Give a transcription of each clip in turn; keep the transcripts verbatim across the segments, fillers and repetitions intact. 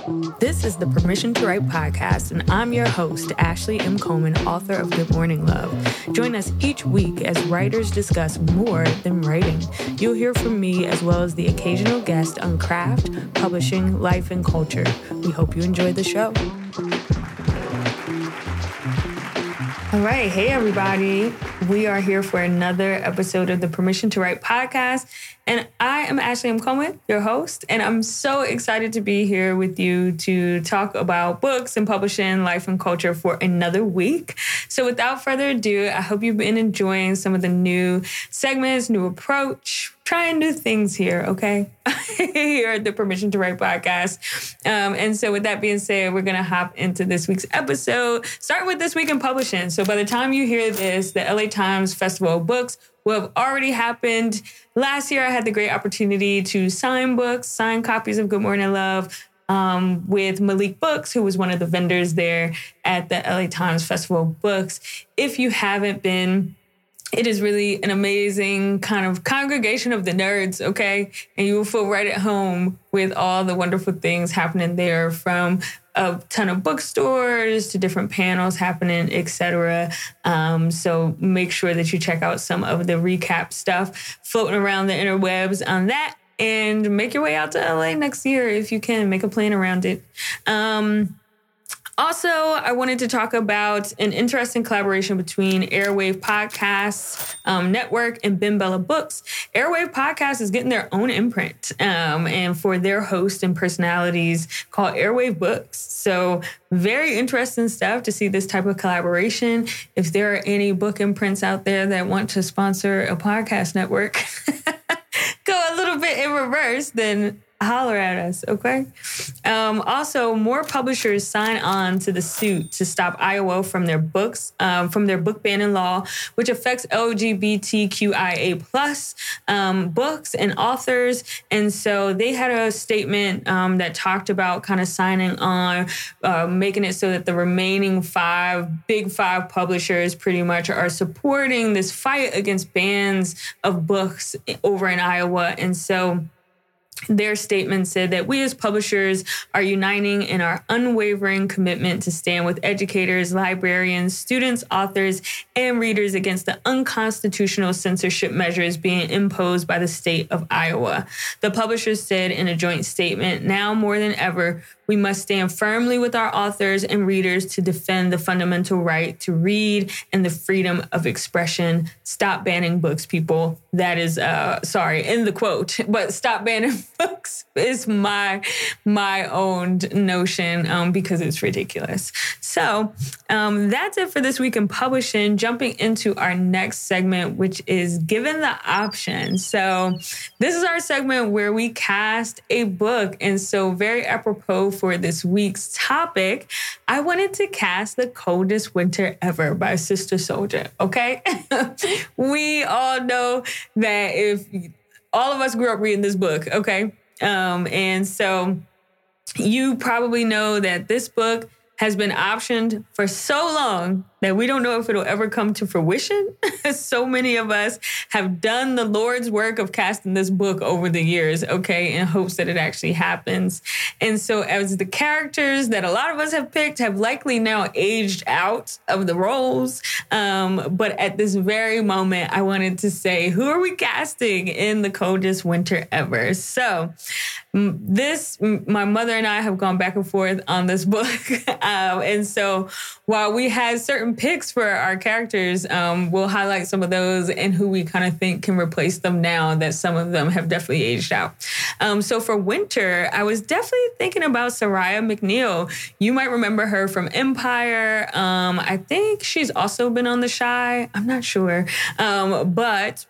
This is the Permission to Write podcast, and I'm your host, Ashley M. Coleman, author of Good Morning Love. Join us each week as writers discuss more than writing. You'll hear from me as well as the occasional guest on craft, publishing, life, and culture. We hope you enjoy the show. All right. Hey, everybody. We are here for another episode of the Permission to Write podcast. And I am Ashley M. Coleman, your host. And I'm so excited to be here with you to talk about books and publishing, life, and culture for another week. So without further ado, I hope you've been enjoying some of the new segments, new approach, trying new things here, okay? Here at the Permission to Write podcast. Um, and so with that being said, we're going to hop into this week's episode. Start with This Week in Publishing. So by the time you hear this, the L A Times Festival of Books will have already happened. Last year, I had the great opportunity to sign books, sign copies of Good Morning Love um, with Malik Books, who was one of the vendors there at the L A Times Festival of Books. If you haven't been, it is really an amazing kind of congregation of the nerds, okay? And you will feel right at home with all the wonderful things happening there, from a ton of bookstores to different panels happening, et cetera. Um, so make sure that you check out some of the recap stuff floating around the interwebs on that, and make your way out to L A next year if you can. Make a plan around it. Um, Also, I wanted to talk about an interesting collaboration between Airwave Podcasts um, Network and BenBella Books. Airwave Podcast is getting their own imprint um, and for their hosts and personalities called Airwave Books. So very interesting stuff to see this type of collaboration. If there are any book imprints out there that want to sponsor a podcast network, go a little bit in reverse, then holler at us, okay? Um, also, more publishers sign on to the suit to stop Iowa from their books, um, from their book banning law, which affects L G B T Q I A plus um, books and authors. And so they had a statement um, that talked about kind of signing on, uh, making it so that the remaining five, big five publishers pretty much are supporting this fight against bans of books over in Iowa. And so their statement said that we as publishers are uniting in our unwavering commitment to stand with educators, librarians, students, authors, and readers against the unconstitutional censorship measures being imposed by the state of Iowa. The publishers said in a joint statement, now more than ever, we must stand firmly with our authors and readers to defend the fundamental right to read and the freedom of expression. Stop banning books, people. That is, uh, sorry, in the quote, but stop banning books is my my own notion um, because it's ridiculous. So um, that's it for This Week in Publishing. Jumping into our next segment, which is Given the Option. So this is our segment where we cast a book. And so very apropos for this week's topic, I wanted to cast The Coldest Winter Ever by Sister Souljah, okay? We all know that if all of us grew up reading this book, okay? Um, and so you probably know that this book has been optioned for so long that we don't know if it'll ever come to fruition. So many of us have done the Lord's work of casting this book over the years, okay, in hopes that it actually happens. And so as the characters that a lot of us have picked have likely now aged out of the roles, um, but at this very moment, I wanted to say, who are we casting in The Coldest Winter Ever? So this, my mother and I have gone back and forth on this book. um, and so while we had certain picks for our characters, um, we'll highlight some of those and who we kind of think can replace them now that some of them have definitely aged out. Um, so for Winter, I was definitely thinking about Soraya McNeil. You might remember her from Empire. Um, I think she's also been on The Chi. I'm not sure. Um, but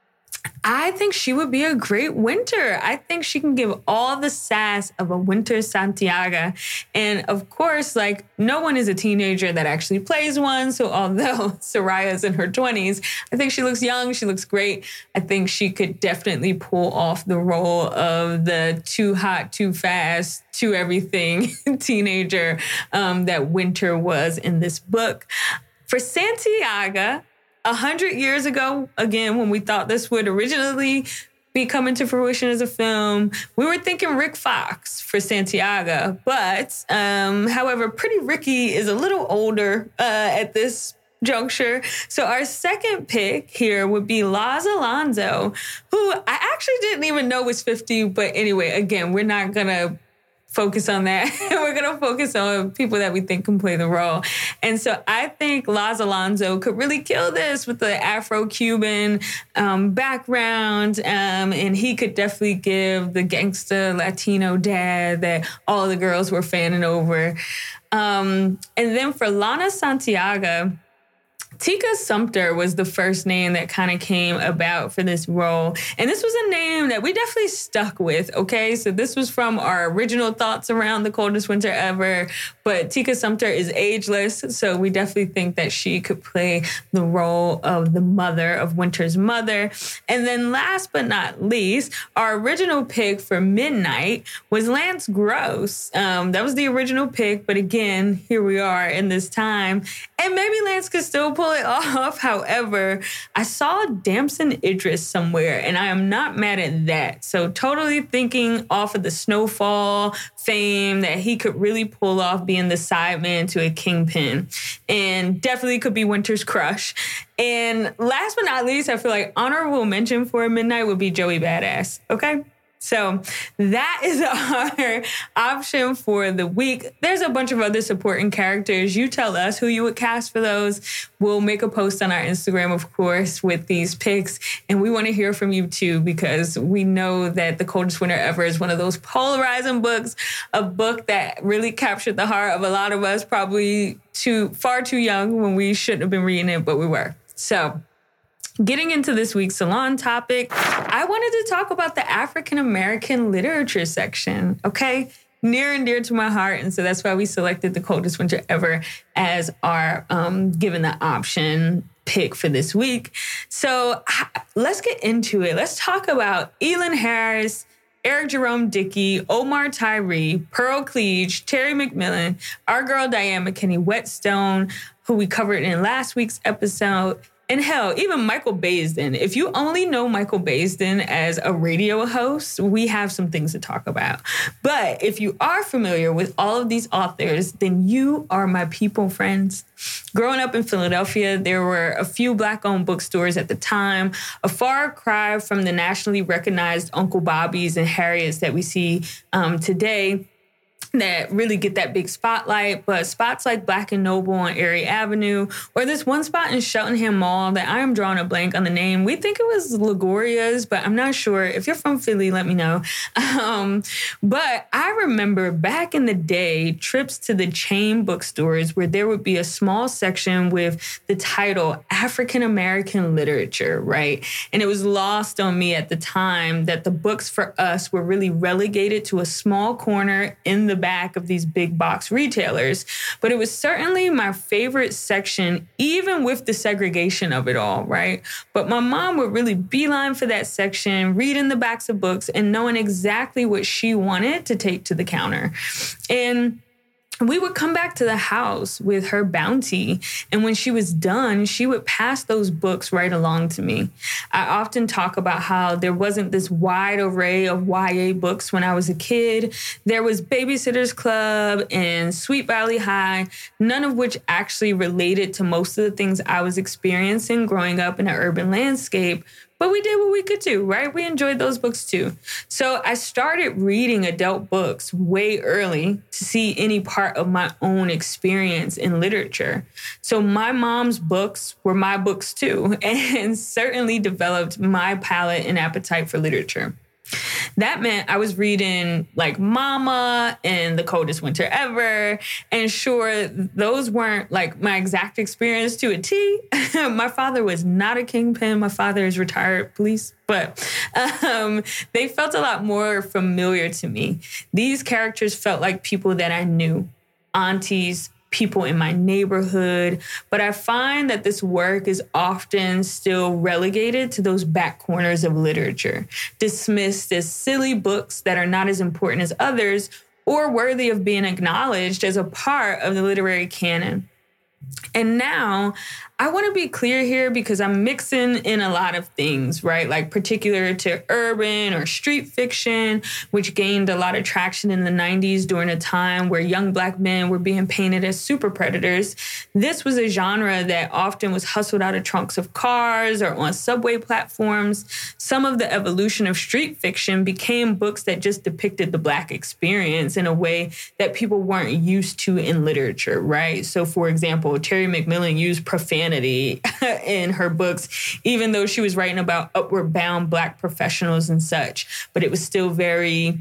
I think she would be a great Winter. I think she can give all the sass of a Winter Santiago. And of course, like, no one is a teenager that actually plays one. So although Soraya's in her twenties, I think she looks young. She looks great. I think she could definitely pull off the role of the too hot, too fast, too everything teenager um, that Winter was in this book. For Santiago, A hundred years ago, again, when we thought this would originally be coming to fruition as a film. We were thinking Rick Fox for Santiago, but um, however, Pretty Ricky is a little older uh, at this juncture. So our second pick here would be Laz Alonso, who I actually didn't even know was fifty. But anyway, again, we're not going to focus on that. We're going to focus on people that we think can play the role. And so I think Laz Alonso could really kill this with the Afro-Cuban um, background. Um, and he could definitely give the gangsta Latino dad that all the girls were fanning over. Um, and then for Lana Santiago, Tika Sumpter was the first name that kind of came about for this role. And this was a name that we definitely stuck with, okay? So this was from our original thoughts around The Coldest Winter Ever. But Tika Sumpter is ageless, so we definitely think that she could play the role of the mother, of Winter's mother. And then last but not least, our original pick for Midnight was Lance Gross. Um, that was the original pick, but again, here we are in this time. And maybe Lance could still pull it off. However, I saw Damson Idris somewhere, and I am not mad at that. So totally thinking off of the Snowfall fame that he could really pull off being the sideman to a Kingpin, and definitely could be Winter's crush. And last but not least, I feel like honorable mention for Midnight would be Joey Badass. Okay. So that is our option for the week. There's a bunch of other supporting characters. You tell us who you would cast for those. We'll make a post on our Instagram, of course, with these picks. And we want to hear from you, too, because we know that The Coldest Winter Ever is one of those polarizing books, a book that really captured the heart of a lot of us, probably too far too young when we shouldn't have been reading it, but we were. So getting into this week's salon topic, I wanted to talk about the African-American literature section, okay? Near and dear to my heart, and so that's why we selected The Coldest Winter Ever as our um, given the option pick for this week. So let's get into it. Let's talk about Elin Harris, Eric Jerome Dickey, Omar Tyree, Pearl Cleage, Terry McMillan, our girl Diane McKinney Whetstone, who we covered in last week's episode. And hell, even Michael Baisden. If you only know Michael Baisden as a radio host, we have some things to talk about. But if you are familiar with all of these authors, then you are my people, friends. Growing up in Philadelphia, there were a few Black-owned bookstores at the time, a far cry from the nationally recognized Uncle Bobby's and Harriet's that we see um, today, that really get that big spotlight, but spots like Black and Noble on Erie Avenue, or this one spot in Cheltenham Mall that I am drawing a blank on the name. We think it was Ligoria's, but I'm not sure. If you're from Philly, let me know. Um, but I remember back in the day, trips to the chain bookstores where there would be a small section with the title African American Literature, right? And it was lost on me at the time that the books for us were really relegated to a small corner in the back of these big box retailers. But it was certainly my favorite section, even with the segregation of it all, right? But my mom would really beeline for that section, reading the backs of books and knowing exactly what she wanted to take to the counter. And we would come back to the house with her bounty, and when she was done, she would pass those books right along to me. I often talk about how there wasn't this wide array of Y A books when I was a kid. There was Babysitter's Club and Sweet Valley High, none of which actually related to most of the things I was experiencing growing up in an urban landscape. But we did what we could do, right? We enjoyed those books too. So I started reading adult books way early to see any part of my own experience in literature. So my mom's books were my books too, and certainly developed my palate and appetite for literature. That meant I was reading like Mama and The Coldest Winter Ever. And sure, those weren't like my exact experience to a T. My father was not a kingpin. My father is retired police, but um, they felt a lot more familiar to me. These characters felt like people that I knew, aunties, people in my neighborhood. But I find that this work is often still relegated to those back corners of literature, dismissed as silly books that are not as important as others or worthy of being acknowledged as a part of the literary canon. And now I want to be clear here because I'm mixing in a lot of things, right? Like particular to urban or street fiction, which gained a lot of traction in the nineties during a time where young Black men were being painted as super predators. This was a genre that often was hustled out of trunks of cars or on subway platforms. Some of the evolution of street fiction became books that just depicted the Black experience in a way that people weren't used to in literature, right? So, for example, Terry McMillan used profanity in her books, even though she was writing about upward bound Black professionals and such. But it was still very,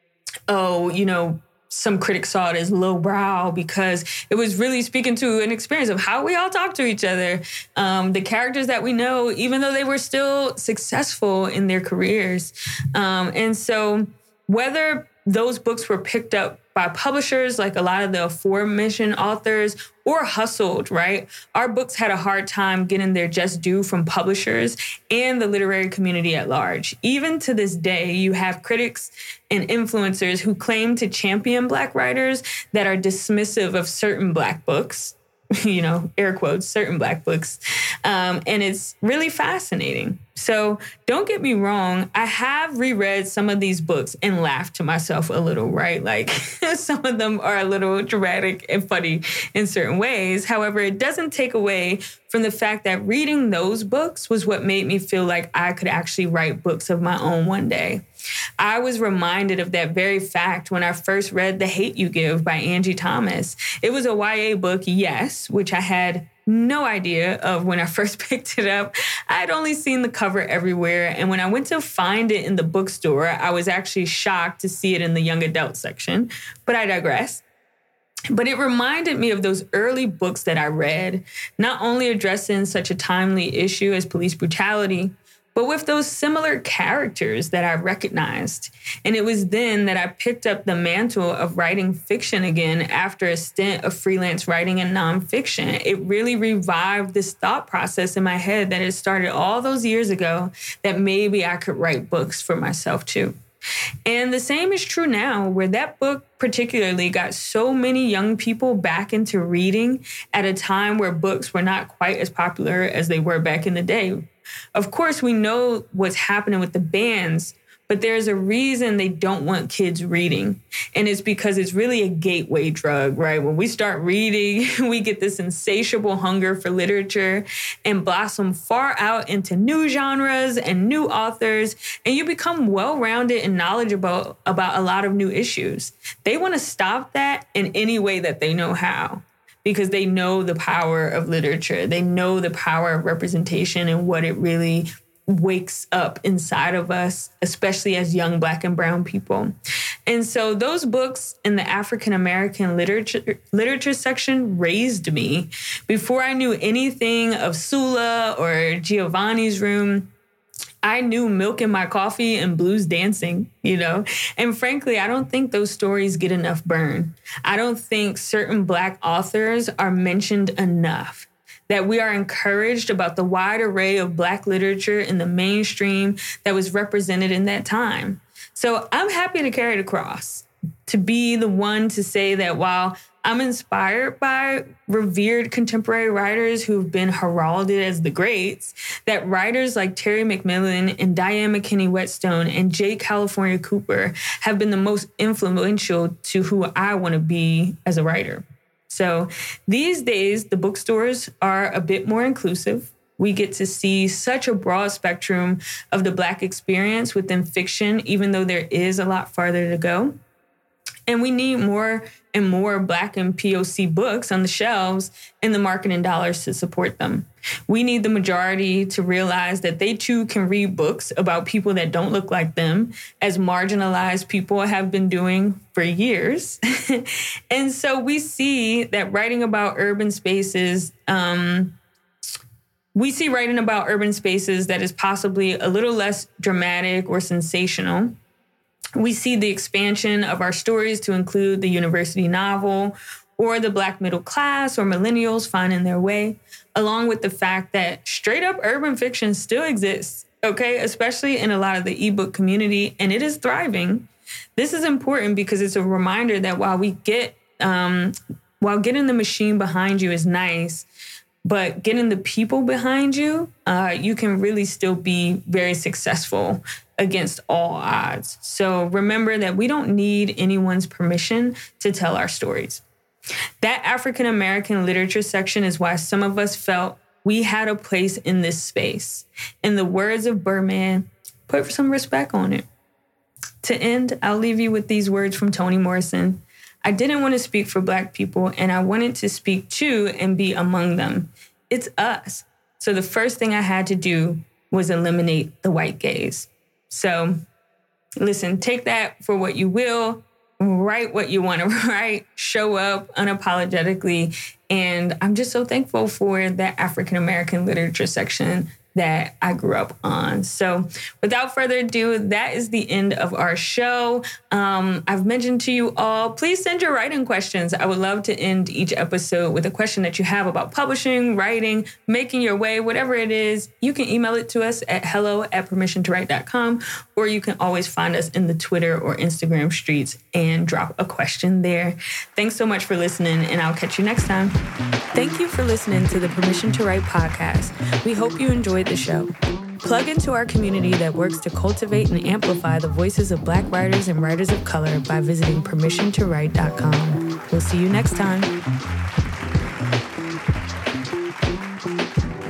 oh, you know, some critics saw it as lowbrow because it was really speaking to an experience of how we all talk to each other. Um, the characters that we know, even though they were still successful in their careers. Um, and so whether those books were picked up by publishers, like a lot of the aforementioned authors, or hustled, right? Our books had a hard time getting their just due from publishers and the literary community at large. Even to this day, you have critics and influencers who claim to champion Black writers that are dismissive of certain Black books, you know, air quotes, certain Black books. Um, and it's really fascinating. So don't get me wrong. I have reread some of these books and laughed to myself a little, right? Like some of them are a little dramatic and funny in certain ways. However, it doesn't take away from the fact that reading those books was what made me feel like I could actually write books of my own one day. I was reminded of that very fact when I first read The Hate U Give by Angie Thomas. It was a Y A book, yes, which I had no idea of when I first picked it up. I had only seen the cover everywhere. And when I went to find it in the bookstore, I was actually shocked to see it in the young adult section. But I digress. But it reminded me of those early books that I read, not only addressing such a timely issue as police brutality, but with those similar characters that I recognized. And it was then that I picked up the mantle of writing fiction again after a stint of freelance writing and nonfiction. It really revived this thought process in my head that had started all those years ago that maybe I could write books for myself too. And the same is true now, where that book particularly got so many young people back into reading at a time where books were not quite as popular as they were back in the day. Of course, we know what's happening with the bans, but there's a reason they don't want kids reading. And it's because it's really a gateway drug, right? When we start reading, we get this insatiable hunger for literature and blossom far out into new genres and new authors. And you become well-rounded and knowledgeable about a lot of new issues. They want to stop that in any way that they know how, because they know the power of literature. They know the power of representation and what it really wakes up inside of us, especially as young Black and brown people. And so those books in the African American literature literature section raised me. Before I knew anything of Sula or Giovanni's Room, I knew Milk in My Coffee and Blues Dancing, you know? And frankly, I don't think those stories get enough burn. I don't think certain Black authors are mentioned enough, that we are encouraged about the wide array of Black literature in the mainstream that was represented in that time. So I'm happy to carry the cross, to be the one to say that while I'm inspired by revered contemporary writers who've been heralded as the greats, that writers like Terry McMillan and Diane McKinney Whetstone and J. California Cooper have been the most influential to who I want to be as a writer. So these days, the bookstores are a bit more inclusive. We get to see such a broad spectrum of the Black experience within fiction, even though there is a lot farther to go. And we need more and more Black and P O C books on the shelves and the marketing dollars to support them. We need the majority to realize that they too can read books about people that don't look like them, as marginalized people have been doing for years. And so we see that writing about urban spaces, um, we see writing about urban spaces that is possibly a little less dramatic or sensational. We see the expansion of our stories to include the university novel or the Black middle class or millennials finding their way, along with the fact that straight up urban fiction still exists, okay, especially in a lot of the ebook community, and it is thriving. This is important because it's a reminder that while we get, um, while getting the machine behind you is nice, but getting the people behind you, uh, you can really still be very successful against all odds. So remember that we don't need anyone's permission to tell our stories. That African American literature section is why some of us felt we had a place in this space. In the words of Birdman, put some respect on it. To end, I'll leave you with these words from Toni Morrison. I didn't want to speak for Black people, and I wanted to speak to and be among them. It's us. So the first thing I had to do was eliminate the white gaze. So listen, take that for what you will. Write what you want to write. Show up unapologetically. And I'm just so thankful for that African American literature section that I grew up on. So without further ado, that is the end of our show. Um, I've mentioned to you all, please send your writing questions. I would love to end each episode with a question that you have about publishing, writing, making your way, whatever it is. You can email it to us at hello at permission to write dot com, or you can always find us in the Twitter or Instagram streets and drop a question there. Thanks so much for listening, and I'll catch you next time. Thank you for listening to the Permission to Write podcast. We hope you enjoyed the show. Plug into our community that works to cultivate and amplify the voices of Black writers and writers of color by visiting permission to write dot com. We'll see you next time.